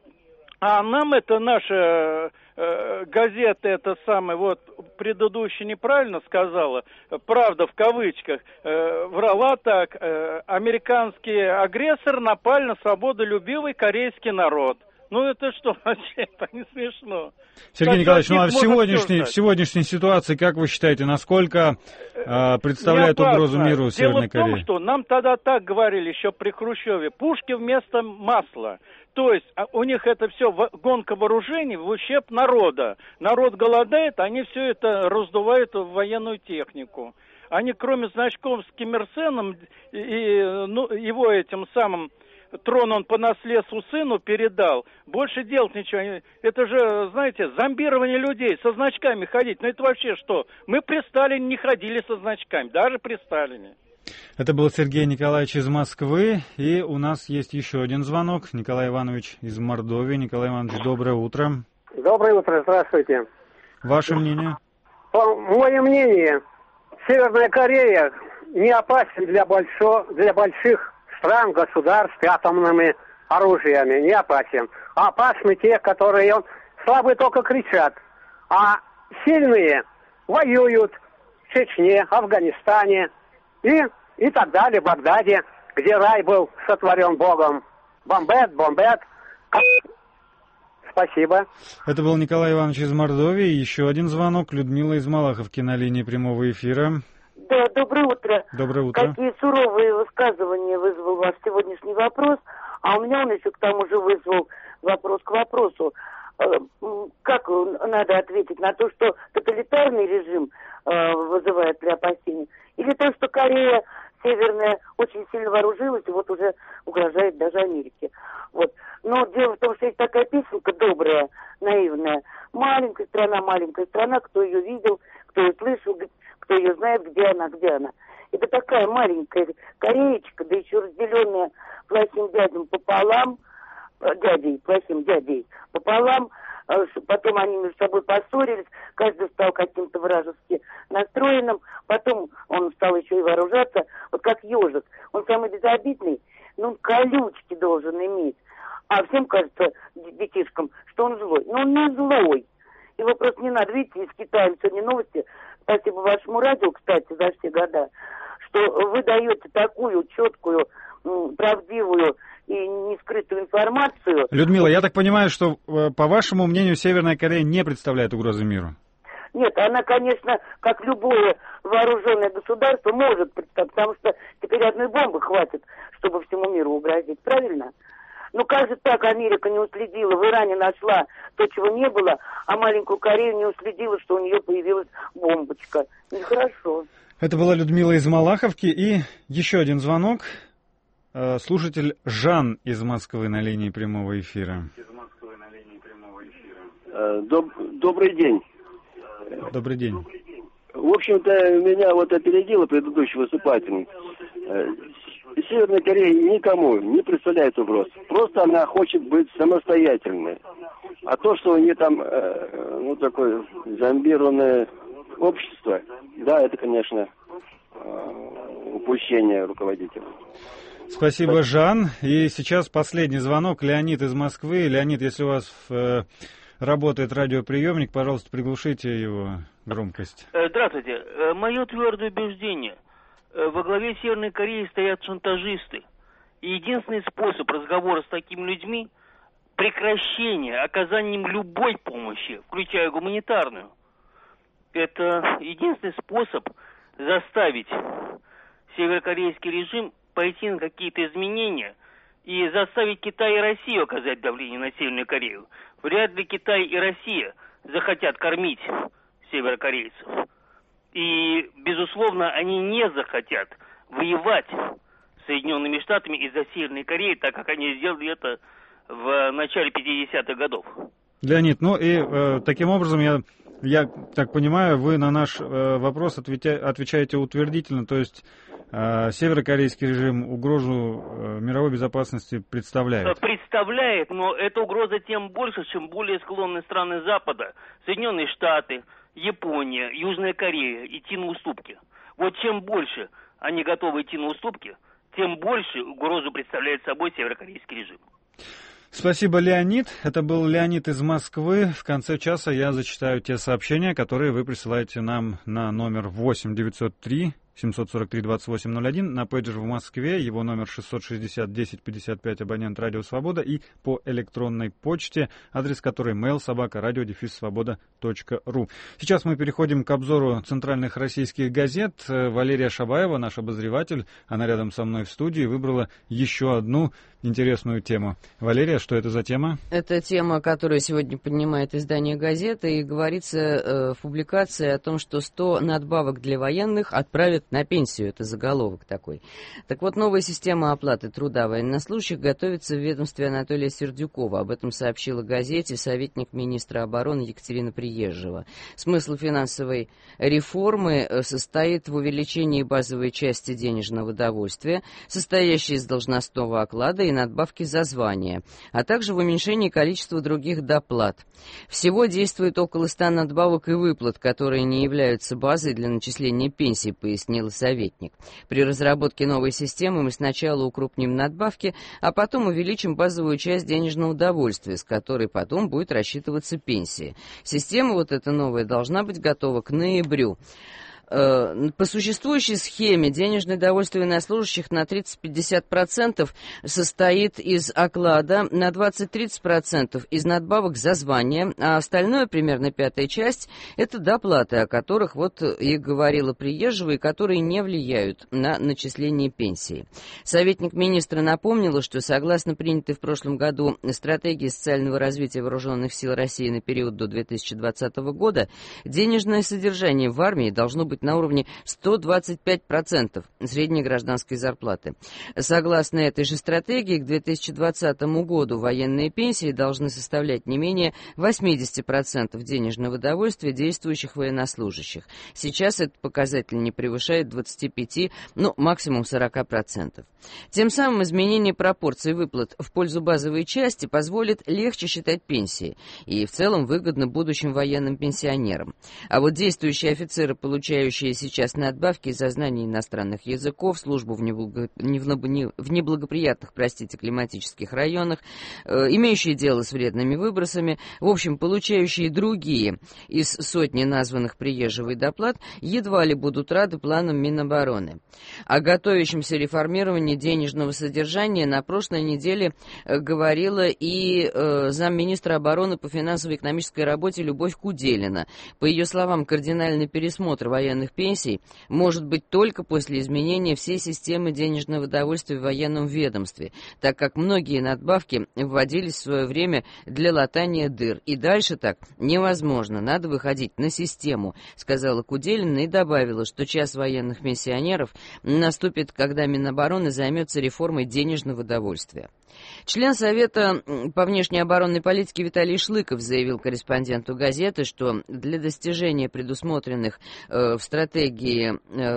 А нам это наша газета, это самое, вот предыдущая неправильно сказала, правда в кавычках, врала так, американский агрессор напал на свободолюбивый корейский народ. Ну это что, вообще, это не смешно. Сергей Николаевич, ну а в сегодняшней ситуации, как вы считаете, насколько представляет угрозу миру Северной Кореи? Дело в том, что нам тогда так говорили еще при Хрущеве, пушки вместо масла. То есть у них это все гонка вооружений в ущерб народа. Народ голодает, они все это раздувают в военную технику. Они кроме значков с Ким Ир Сеном и его этим самым трон он по наследству сыну передал, больше делать ничего. Это же, знаете, зомбирование людей, со значками ходить. Ну это вообще что? Мы при Сталине не ходили со значками, даже при Сталине. Это был Сергей Николаевич из Москвы, и у нас есть еще один звонок. Николай Иванович из Мордовии. Николай Иванович, доброе утро. Доброе утро, здравствуйте. Ваше мнение? Мое мнение, Северная Корея не опасен для больших стран, государств атомными оружиями, не опасен. А опасны те, которые слабые только кричат, а сильные воюют в Чечне, Афганистане и так далее, в Багдаде, где рай был сотворен Богом. Бомбят. Спасибо. Это был Николай Иванович из Мордовии. Еще один звонок. Людмила из Малаховки на линии прямого эфира. Да, доброе утро. Доброе утро. Какие суровые высказывания вызвал ваш сегодняшний вопрос, а у меня он еще к тому же вызвал вопрос к вопросу. Как надо ответить на то, что тоталитарный режим вызывает для опасений, или то, что Корея Северная очень сильно вооружилась и вот уже угрожает даже Америке. Вот. Но дело в том, что есть такая песенка добрая, наивная. Маленькая страна, кто ее видел, кто ее слышал, кто ее знает, где она. Это такая маленькая кореечка, да еще разделенная плохим дядей пополам, потом они между собой поссорились, каждый стал каким-то вражески настроенным, потом он стал еще и вооружаться, вот как ежик. Он самый безобидный, колючки должен иметь. А всем кажется, детишкам, что он злой. Но он не злой. Его просто не надо. Видите, из Китая сегодня новости, спасибо вашему радио, кстати, за все года, что вы даете такую четкую, правдивую и не скрытую информацию. Людмила, я так понимаю, что, по вашему мнению, Северная Корея не представляет угрозы миру? Нет, она, конечно, как любое вооруженное государство может представить, потому что теперь одной бомбы хватит, чтобы всему миру угрозить, правильно? Ну как же так Америка не уследила, в Иране нашла то, чего не было, а маленькую Корею не уследила, что у нее появилась бомбочка. Нехорошо. Это была Людмила из Малаховки. И еще один звонок. Слушатель Жан из Москвы на линии прямого эфира. Добрый день. Добрый день. В общем-то, меня опередила предыдущий выступательница. Северная Корея никому не представляет угроз. Просто она хочет быть самостоятельной. А то, что у нее там такое зомбированное общество, да, это, конечно, упущение руководителя. Спасибо, Жан. И сейчас последний звонок. Леонид из Москвы. Леонид, если у вас работает радиоприемник, пожалуйста, приглушите его громкость. Здравствуйте. Мое твердое убеждение. Во главе Северной Кореи стоят шантажисты. И единственный способ разговора с такими людьми – прекращение оказанием любой помощи, включая гуманитарную. Это единственный способ заставить северокорейский режим пойти на какие-то изменения и заставить Китай и Россию оказать давление на Северную Корею. Вряд ли Китай и Россия захотят кормить северокорейцев. И, безусловно, они не захотят воевать с Соединенными Штатами из-за Северной Кореи, так как они сделали это в начале 50-х годов. Леонид, ну и таким образом, я так понимаю, вы на наш вопрос отвечаете утвердительно, то есть северокорейский режим угрозу мировой безопасности представляет? Представляет, но эта угроза тем больше, чем более склонны страны Запада, Соединенные Штаты, Япония, Южная Корея идти на уступки. Вот чем больше они готовы идти на уступки, тем больше угрозу представляет собой северокорейский режим. Спасибо, Леонид. Это был Леонид из Москвы. В конце часа я зачитаю те сообщения, которые вы присылаете нам на номер 8-903-743-2801, на пейджер в Москве, его номер 660-1055, абонент «Радио Свобода», и по электронной почте, адрес которой mail@radio-svoboda.ru. Сейчас мы переходим к обзору центральных российских газет. Валерия Шабаева, наш обозреватель, она рядом со мной в студии, выбрала еще одну интересную тему. Валерия, что это за тема? Это тема, которую сегодня поднимает издание «Газета», и говорится в публикации о том, что 100 надбавок для военных отправят на пенсию. Это заголовок такой. Так вот, новая система оплаты труда военнослужащих готовится в ведомстве Анатолия Сердюкова. Об этом сообщила «Газете» советник министра обороны Екатерина Приезжева. Смысл финансовой реформы состоит в увеличении базовой части денежного довольствия, состоящей из должностного оклада и надбавки за звание, а также в уменьшении количества других доплат. Всего действует около 100 надбавок и выплат, которые не являются базой для начисления пенсий, пояснил советник. При разработке новой системы мы сначала укрупним надбавки, а потом увеличим базовую часть денежного довольствия, с которой потом будет рассчитываться пенсия. Система вот эта новая должна быть готова к ноябрю. По существующей схеме денежное довольствие военнослужащих на 30-50% состоит из оклада, на 20-30% из надбавок за звание, а остальное, примерно пятая часть, это доплаты, о которых вот и говорила Приезжева, и которые не влияют на начисление пенсии. Советник министра напомнила, что согласно принятой в прошлом году стратегии социального развития вооруженных сил России на период до 2020 года, денежное содержание в армии должно быть на уровне 125% средней гражданской зарплаты. Согласно этой же стратегии, к 2020 году военные пенсии должны составлять не менее 80% денежного довольствия действующих военнослужащих. Сейчас этот показатель не превышает 25%, максимум 40%. Тем самым изменение пропорций выплат в пользу базовой части позволит легче считать пенсии и в целом выгодно будущим военным пенсионерам. А вот действующие офицеры, получающие сейчас надбавки за знание иностранных языков, службу в неблагоприятных, климатических районах, имеющие дело с вредными выбросами, в общем, получающие другие из сотни названных Приезжевой доплат, едва ли будут рады планам Минобороны. О готовящемся реформировании денежного содержания на прошлой неделе говорила и замминистра обороны по финансово-экономической работе Любовь Куделина. По ее словам, кардинальный пересмотр военных пенсий может быть только после изменения всей системы денежного довольствия в военном ведомстве, так как многие надбавки вводились в свое время для латания дыр. И дальше так невозможно, надо выходить на систему, сказала Куделина и добавила, что час военных пенсионеров наступит, когда Минобороны займется реформой денежного довольствия. Член Совета по внешнеоборонной политике Виталий Шлыков заявил корреспонденту газеты, что для достижения предусмотренных в стратегии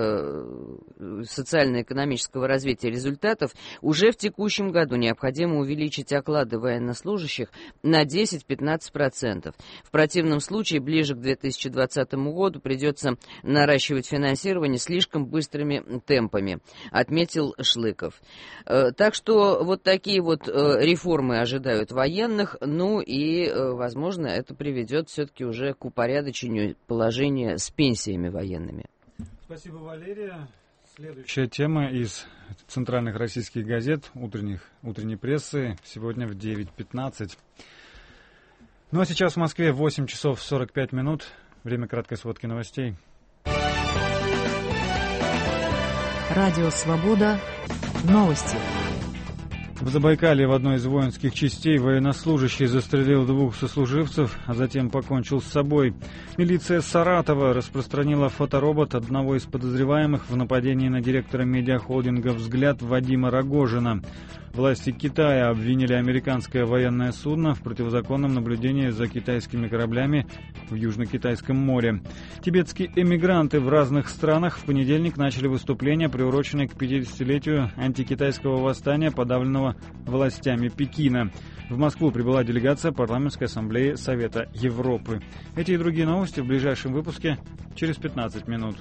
социально-экономического развития результатов уже в текущем году необходимо увеличить оклады военнослужащих на 10-15%. В противном случае ближе к 2020 году придется наращивать финансирование слишком быстрыми темпами, отметил Шлыков. Так что вот такие вот реформы ожидают военных, и, возможно, это приведет все-таки уже к упорядочению положения с пенсиями военными. Спасибо, Валерия. Следующая тема из центральных российских газет, утренней прессы, сегодня в 9:15. А сейчас в Москве 8 часов 45 минут, время краткой сводки новостей. Радио «Свобода». Новости. В Забайкалье в одной из воинских частей военнослужащий застрелил 2 сослуживцев, а затем покончил с собой. Милиция Саратова распространила фоторобот одного из подозреваемых в нападении на директора медиахолдинга «Взгляд» Вадима Рогожина. Власти Китая обвинили американское военное судно в противозаконном наблюдении за китайскими кораблями в Южно-Китайском море. Тибетские эмигранты в разных странах в понедельник начали выступление, приуроченное к 50-летию антикитайского восстания, подавленного властями Пекина. В Москву прибыла делегация Парламентской ассамблеи Совета Европы. Эти и другие новости в ближайшем выпуске через 15 минут.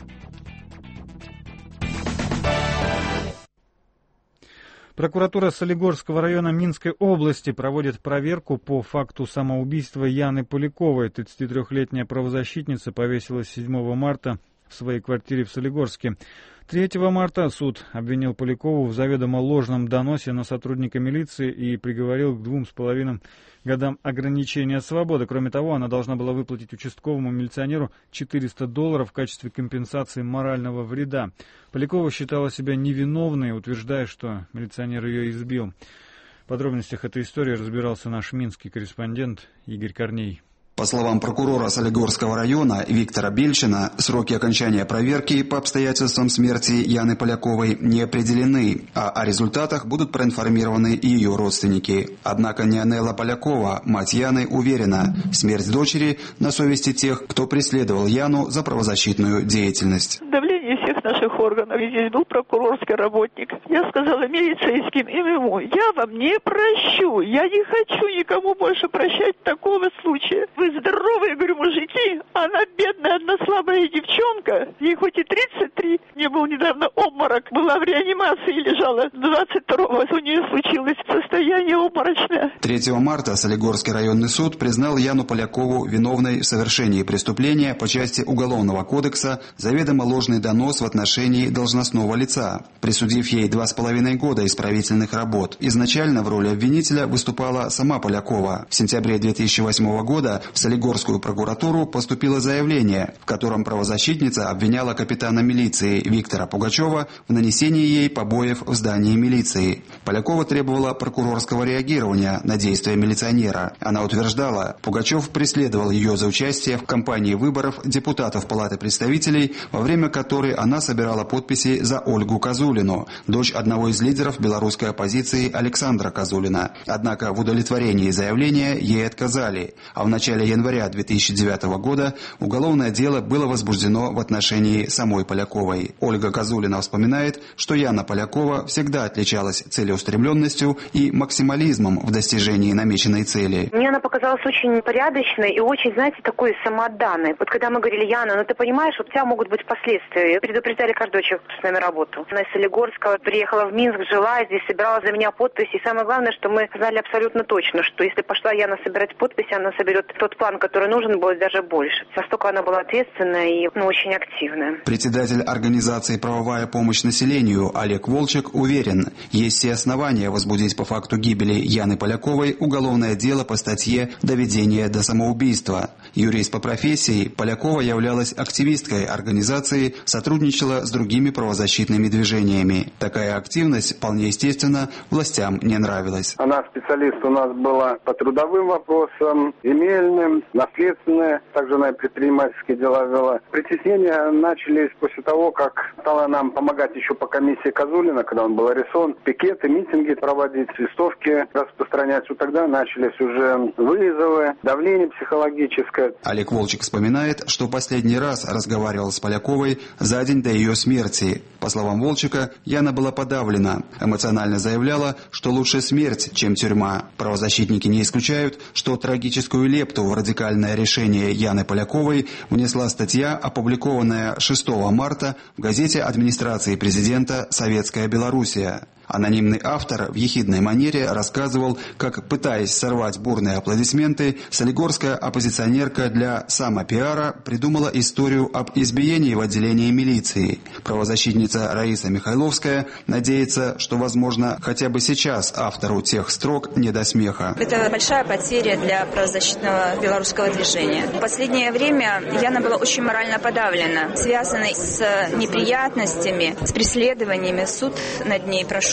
Прокуратура Солигорского района Минской области проводит проверку по факту самоубийства Яны Поляковой. 33-летняя правозащитница повесилась 7 марта в своей квартире в Солигорске. 3 марта суд обвинил Полякову в заведомо ложном доносе на сотрудника милиции и приговорил к 2,5 годам ограничения свободы. Кроме того, она должна была выплатить участковому милиционеру $400 в качестве компенсации морального вреда. Полякова считала себя невиновной, утверждая, что милиционер ее избил. В подробностях этой истории разбирался наш минский корреспондент Игорь Корней. По словам прокурора Солигорского района Виктора Бельчина, сроки окончания проверки по обстоятельствам смерти Яны Поляковой не определены, а о результатах будут проинформированы ее родственники. Однако Неонелла Полякова, мать Яны, уверена, смерть дочери на совести тех, кто преследовал Яну за правозащитную деятельность. Давление всех наших органов. Здесь был прокурорский работник. Я сказала милицейским и ему: я вам не прощу, я не хочу никому больше прощать такого случая. Вы здоровые, говорю, мужики, она бедная, одна слабая девчонка, ей хоть и 33, мне был недавно обморок, была в реанимации, лежала 22-го, у нее случилось состояние обморочное. 3 марта Солигорский районный суд признал Яну Полякову виновной в совершении преступления по части Уголовного кодекса заведомо ложный донос в отношении должностного лица, присудив ей 2,5 года исправительных работ. Изначально в роли обвинителя выступала сама Полякова. В сентябре 2008 года в Солигорскую прокуратуру поступило заявление, в котором правозащитница обвиняла капитана милиции Виктора Пугачева в нанесении ей побоев в здании милиции. Полякова требовала прокурорского реагирования на действия милиционера. Она утверждала, Пугачев преследовал ее за участие в кампании выборов депутатов Палаты представителей, во время которой она собирала подписи за Ольгу Козулину, дочь одного из лидеров белорусской оппозиции Александра Козулина. Однако в удовлетворении заявления ей отказали, а в начале января 2009 года уголовное дело было возбуждено в отношении самой Поляковой. Ольга Козулина вспоминает, что Яна Полякова всегда отличалась целеустремленностью и максимализмом в достижении намеченной цели. Мне она показалась очень порядочной и очень, знаете, такой самоотданной. Вот когда мы говорили: Яна, ну ты понимаешь, вот у тебя могут быть последствия. Предупреждали каждого человека, кто с нами работал. Она из Солигорска приехала в Минск, жила здесь, собирала за меня подписи. И самое главное, что мы знали абсолютно точно, что если пошла Яна собирать подписи, она соберет тот план, который нужен будет, даже больше. Настолько она была ответственная и очень активная. Председатель организации «Правовая помощь населению» Олег Волчек уверен, есть все основания возбудить по факту гибели Яны Поляковой уголовное дело по статье «Доведение до самоубийства». Юрист по профессии, Полякова являлась активисткой организации, сотрудничала с другими правозащитными движениями. Такая активность, вполне естественно, властям не нравилась. Она специалист у нас была по трудовым вопросам, земельным, наследственные, также она и предпринимательские дела вела. Притеснения начались после того, как стала нам помогать еще по комиссии Козулина, когда он был арестован, пикеты, митинги проводить, листовки распространять. Вот тогда начались уже вызовы, давление психологическое. Олег Волчек вспоминает, что последний раз разговаривал с Поляковой за день до ее смерти. По словам Волчека, Яна была подавлена. Эмоционально заявляла, что лучше смерть, чем тюрьма. Правозащитники не исключают, что трагическую лепту в радикальное решение Яны Поляковой внесла статья, опубликованная 6 марта в газете администрации президента «Советская Белоруссия». Анонимный автор в ехидной манере рассказывал, как, пытаясь сорвать бурные аплодисменты, солигорская оппозиционерка для самопиара придумала историю об избиении в отделении милиции. Правозащитница Раиса Михайловская надеется, что, возможно, хотя бы сейчас автору тех строк не до смеха. Это большая потеря для правозащитного белорусского движения. В последнее время Яна была очень морально подавлена, связанной с неприятностями, с преследованиями. Суд над ней прошел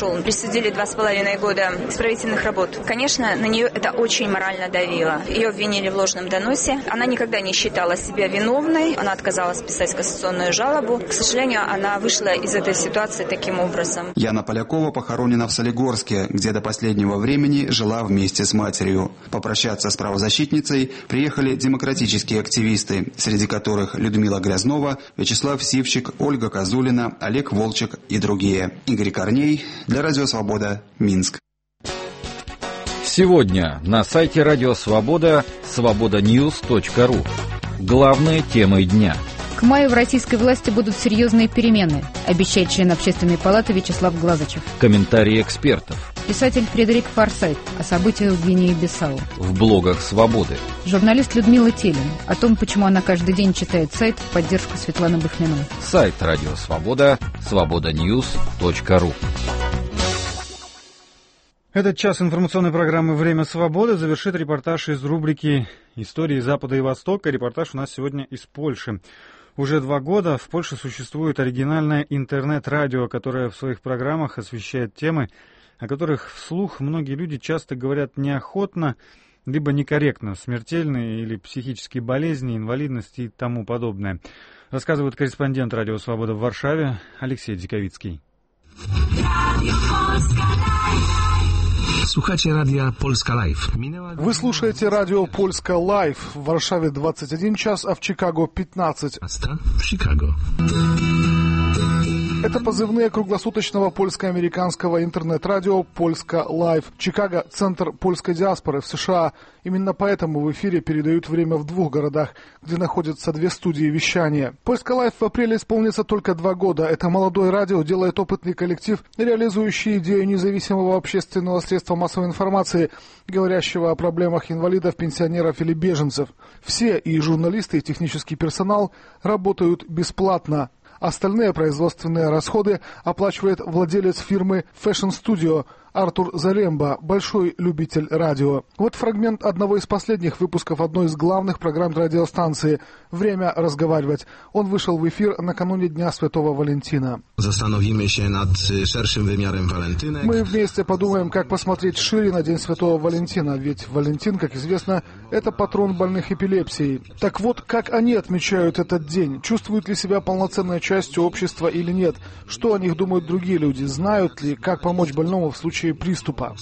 прошел. Присудили 2,5 года исправительных работ. Конечно, на нее это очень морально давило. Ее обвинили в ложном доносе. Она никогда не считала себя виновной. Она отказалась писать кассационную жалобу. К сожалению, она вышла из этой ситуации таким образом. Яна Полякова похоронена в Солигорске, где до последнего времени жила вместе с матерью. Попрощаться с правозащитницей приехали демократические активисты, среди которых Людмила Грязнова, Вячеслав Сивчик, Ольга Козулина, Олег Волчек и другие. Игорь Корней для Радио Свобода, Минск. Сегодня на сайте Радио Свобода свободаnews.ру. Главные темы дня. К маю в российской власти будут серьезные перемены, обещает член Общественной палаты Вячеслав Глазычев. Комментарии экспертов. Писатель Фредерик Форсайт о событиях в Гвинее-Бисау. В блогах Свободы. Журналист Людмила Телин о том, почему она каждый день читает сайт в поддержку Светланы Бахниной. Сайт Радио Свобода свободаnews.ру. Этот час информационной программы «Время свободы» завершит репортаж из рубрики «Истории Запада и Востока». Репортаж у нас сегодня из Польши. Уже 2 года в Польше существует оригинальное интернет-радио, которое в своих программах освещает темы, о которых вслух многие люди часто говорят неохотно, либо некорректно, смертельные или психические болезни, инвалидности и тому подобное. Рассказывает корреспондент «Радио Свобода» в Варшаве Алексей Диковицкий. Вы слушаете радио Польска Лайв. В Варшаве 21 час, а в Чикаго 15. Это позывные круглосуточного польско-американского интернет-радио «Польска Лайв». Чикаго – центр польской диаспоры в США. Именно поэтому в эфире передают время в 2 городах, где находятся 2 студии вещания. «Польска Лайв» в апреле исполнится только 2 года. Это молодое радио делает опытный коллектив, реализующий идею независимого общественного средства массовой информации, говорящего о проблемах инвалидов, пенсионеров или беженцев. Все, и журналисты, и технический персонал, работают бесплатно. Остальные производственные расходы оплачивает владелец фирмы Fashion Studio Артур Заремба, большой любитель радио. Вот фрагмент одного из последних выпусков одной из главных программ радиостанции «Время разговаривать». Он вышел в эфир накануне Дня Святого Валентина. Мы вместе подумаем, как посмотреть шире на День Святого Валентина, ведь Валентин, как известно, это патрон больных эпилепсией. Так вот, как они отмечают этот день? Чувствуют ли себя полноценной частью общества или нет? Что о них думают другие люди? Знают ли, как помочь больному в случае приступа?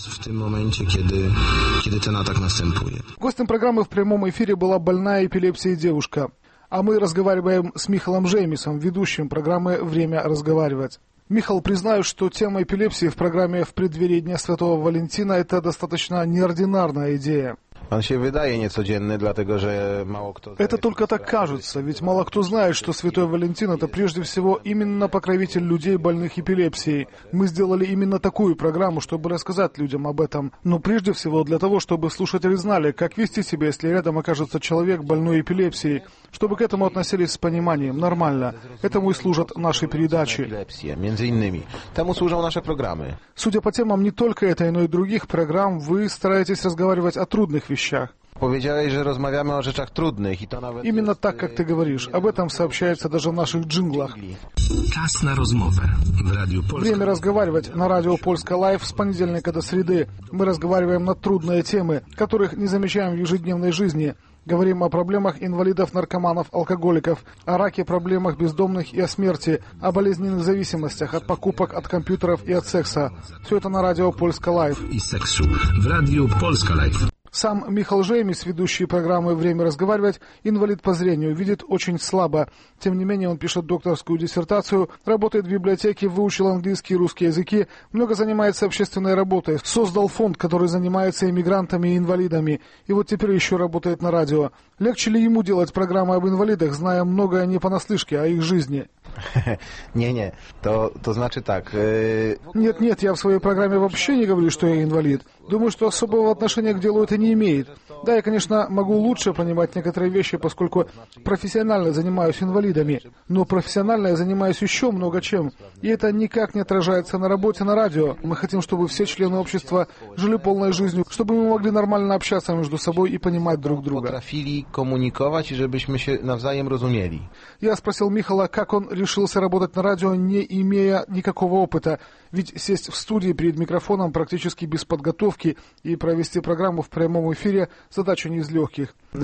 Гостем программы в прямом эфире была больная эпилепсией девушка. А мы разговариваем с Михалом Жеймисом, ведущим программы «Время разговаривать». Михал, признаю, что тема эпилепсии в программе в преддверии Дня Святого Валентина – это достаточно неординарная идея. Это только так кажется, ведь мало кто знает, что Святой Валентин – это прежде всего именно покровитель людей, больных эпилепсией. Мы сделали именно такую программу, чтобы рассказать людям об этом. Но прежде всего для того, чтобы слушатели знали, как вести себя, если рядом окажется человек, больной эпилепсией, чтобы к этому относились с пониманием, нормально. Этому и служат наши передачи. Судя по темам не только этой, но и других программ, вы стараетесь разговаривать о трудных вещах. Именно так, как ты говоришь. Об этом сообщается даже в наших джинглах. Время разговаривать на радио Польска Лайв с понедельника до среды. Мы разговариваем на трудные темы, которых не замечаем в ежедневной жизни. Говорим о проблемах инвалидов, наркоманов, алкоголиков, о раке, проблемах бездомных и о смерти, о болезненных зависимостях, от покупок, от компьютеров и от секса. Все это на радио Польска Лайв. Сам Михал Жеймис, ведущий программы «Время разговаривать», инвалид по зрению, видит очень слабо. Тем не менее, он пишет докторскую диссертацию, работает в библиотеке, выучил английский и русский языки, много занимается общественной работой, создал фонд, который занимается иммигрантами и инвалидами, и вот теперь еще работает на радио. Легче ли ему делать программы об инвалидах, зная многое не понаслышке о их жизни? то значит так. Нет, я в своей программе вообще не говорю, что я инвалид. Думаю, что особого отношения к делу это не имеет. Да, я, конечно, могу лучше понимать некоторые вещи, поскольку профессионально занимаюсь инвалидами, но профессионально я занимаюсь еще много чем, и это никак не отражается на работе на радио. Мы хотим, чтобы все члены общества жили полной жизнью, чтобы мы могли нормально общаться между собой и понимать друг друга. Я спросил Михала, как он решился работать на радио, не имея никакого опыта. Ведь сесть в студии перед микрофоном практически без подготовки и провести программу в прямом эфире – задача не из легких. Я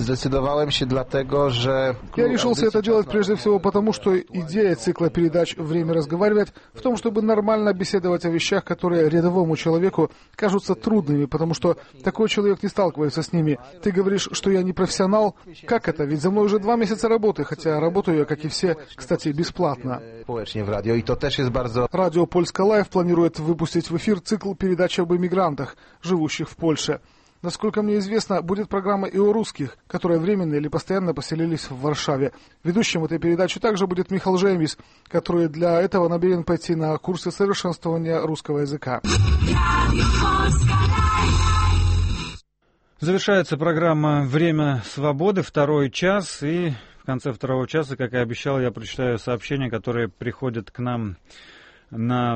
решился это делать прежде всего потому, что идея цикла передач «Время разговаривать» в том, чтобы нормально беседовать о вещах, которые рядовому человеку кажутся трудными, потому что такой человек не сталкивается с ними. Ты говоришь, что я не профессионал? Как это? Ведь за мной уже 2 месяца работы, хотя работаю я, как и все, кстати, бесплатно. Радио «Польска Лайв» планирует выпустить в эфир цикл передач об иммигрантах, живущих в Польше. Насколько мне известно, будет программа и о русских, которые временно или постоянно поселились в Варшаве. Ведущим этой передачи также будет Михал Жемис, который для этого намерен пойти на курсы совершенствования русского языка. Завершается программа «Время свободы», 2-й час, и в конце 2-го часа, как и обещал, я прочитаю сообщения, которые приходят к нам на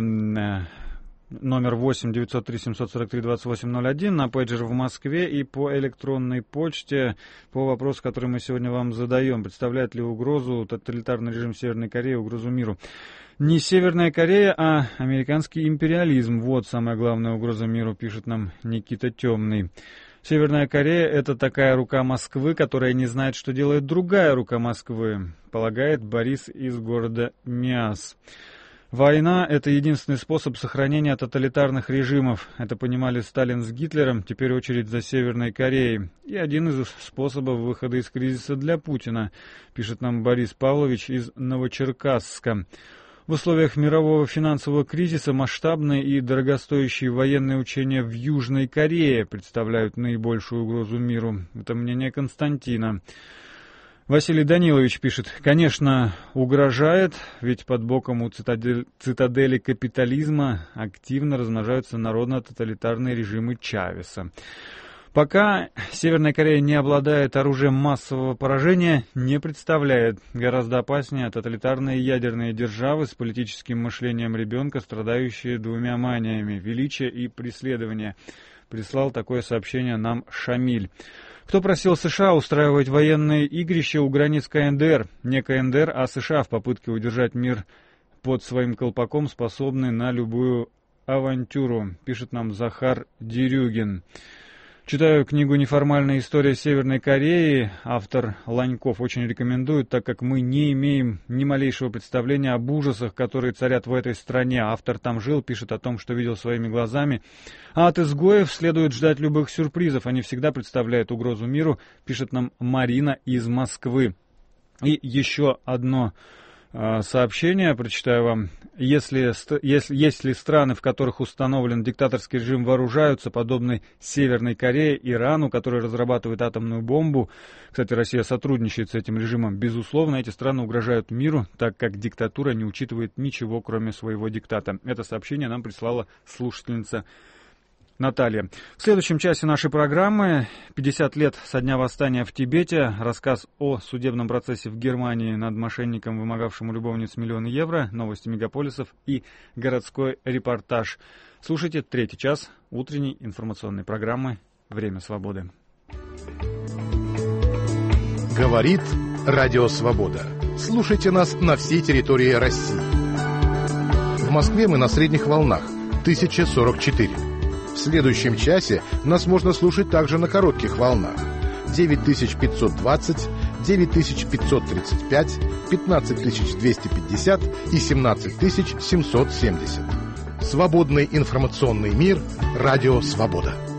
номер 8 903 743 2801 на пейджер в Москве и по электронной почте по вопросу, который мы сегодня вам задаем. Представляет ли угрозу тоталитарный режим Северной Кореи, угрозу миру? Не Северная Корея, а американский империализм. Вот самая главная угроза миру, пишет нам Никита Темный. Северная Корея — это такая рука Москвы, которая не знает, что делает другая рука Москвы, полагает Борис из города Миас. Война — это единственный способ сохранения тоталитарных режимов. Это понимали Сталин с Гитлером, теперь очередь за Северной Кореей. И один из способов выхода из кризиса для Путина, пишет нам Борис Павлович из Новочеркасска. В условиях мирового финансового кризиса масштабные и дорогостоящие военные учения в Южной Корее представляют наибольшую угрозу миру. Это мнение Константина. Василий Данилович пишет: конечно, угрожает, ведь под боком у цитадели капитализма активно размножаются народно-тоталитарные режимы Чавеса. Пока Северная Корея не обладает оружием массового поражения, не представляет. Гораздо опаснее тоталитарные ядерные державы с политическим мышлением ребенка, страдающие 2 маниями – величие и преследование. Прислал такое сообщение нам Шамиль. Кто просил США устраивать военные игрища у границ КНДР? Не КНДР, а США в попытке удержать мир под своим колпаком способны на любую авантюру, пишет нам Захар Дерюгин. Читаю книгу «Неформальная история Северной Кореи». Автор Ланьков очень рекомендует, так как мы не имеем ни малейшего представления об ужасах, которые царят в этой стране. Автор там жил, пишет о том, что видел своими глазами. А от изгоев следует ждать любых сюрпризов. Они всегда представляют угрозу миру, пишет нам Марина из Москвы. И еще одно сообщение, прочитаю вам. Если страны, в которых установлен диктаторский режим, вооружаются, подобной Северной Корее, Ирану, который разрабатывает атомную бомбу, кстати, Россия сотрудничает с этим режимом, безусловно, эти страны угрожают миру, так как диктатура не учитывает ничего, кроме своего диктата. Это сообщение нам прислала слушательница Наталья. В следующем часе нашей программы 50 лет со дня восстания в Тибете, рассказ о судебном процессе в Германии над мошенником, вымогавшим у любовниц миллионы евро, новости мегаполисов и городской репортаж. Слушайте 3-й час утренней информационной программы «Время свободы». Говорит Радио Свобода. Слушайте нас на всей территории России. В Москве мы на средних волнах 1044. В следующем часе нас можно слушать также на коротких волнах 9520, 9535, 15250 и 17770. Свободный информационный мир. Радио Свобода.